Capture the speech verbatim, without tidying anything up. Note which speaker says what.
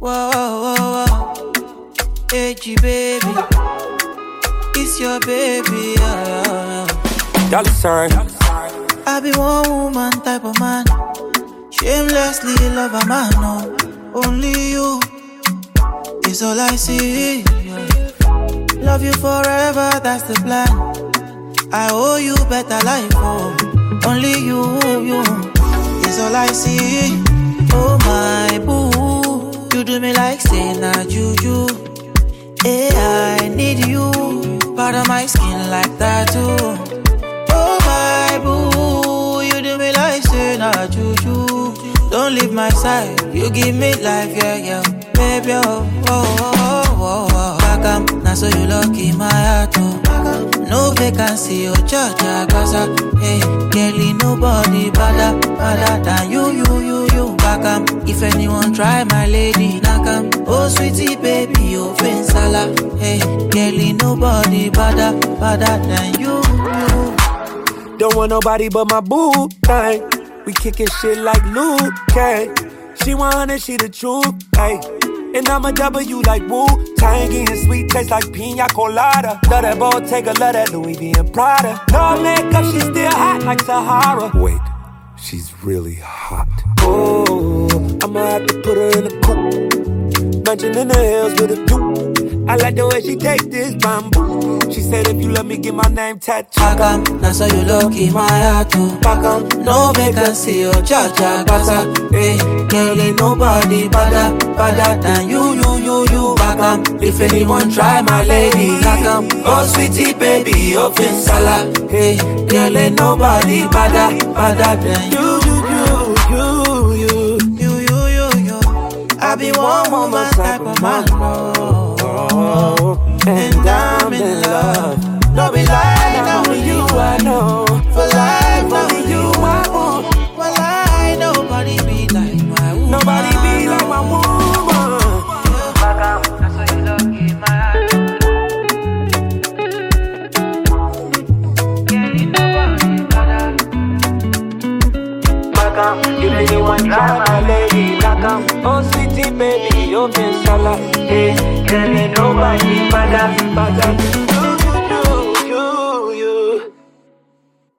Speaker 1: Whoa, whoa, whoa. Hey, G, baby. It's your baby, yeah, yeah, yeah.
Speaker 2: Dollar sign.
Speaker 1: I be one woman type of man. Shamelessly love a man, no. Only you is all I see, yeah. Love you forever, that's the plan. I owe you better life, oh. Only you, you is all I see. Oh my boo, you do me like say na juju. Hey, I need you, part of my skin like that too. Oh my boo, you do me like say na juju. Don't leave my side, you give me life, yeah, yeah. Baby, oh, oh, oh, oh, oh. Bakam, now so you lucky my heart, oh. No vacancy, oh, Georgia, Gaza. Hey, girlie, nobody better, better than you, you, you, you. Bakam, if anyone try my lady, Nakam. Oh, sweetie, baby, oh, Fensala. Hey, girlie, nobody better, better than you, you.
Speaker 2: Don't want nobody but my boo thing. We kicking shit like Luke Kang. She want it, she the truth, hey. And I'm a W like Wu-Tang. And sweet taste like pina colada. Love that Bottega, love that Louis V and Prada. No makeup, she's still hot like Sahara. Wait, she's really hot. Oh, I'ma have to put her in a coupe. Mansion in the hills with a view. I like the way she take this bamboo. She said if you love me, get my name tattooed.
Speaker 1: Bakam, now so you lucky my heart too. Bakam, no vacancy, oh, Georgia, Gaza. Hey, girl, ain't nobody better, better than you, you, you, you. Bakam, if anyone try my lady, Bakam. Oh, sweetie, baby, oh, Finsala. Hey, girl, ain't nobody better, better than you, you, you, you, you, you, you, you, you. I be one woman type of man, no. And I'm in love. Don't be lying, now with you I know. For life, now with you I want. Well, I nobody be like my woman.
Speaker 2: Nobody be like my woman.
Speaker 1: Bakam, that's so you lucky my heart. Girl, nobody better.
Speaker 2: Bakam, if anyone try my lady, Bakam. Oh, sweetie, baby, you've been salad. Hey, girl, ain't nobody better, better.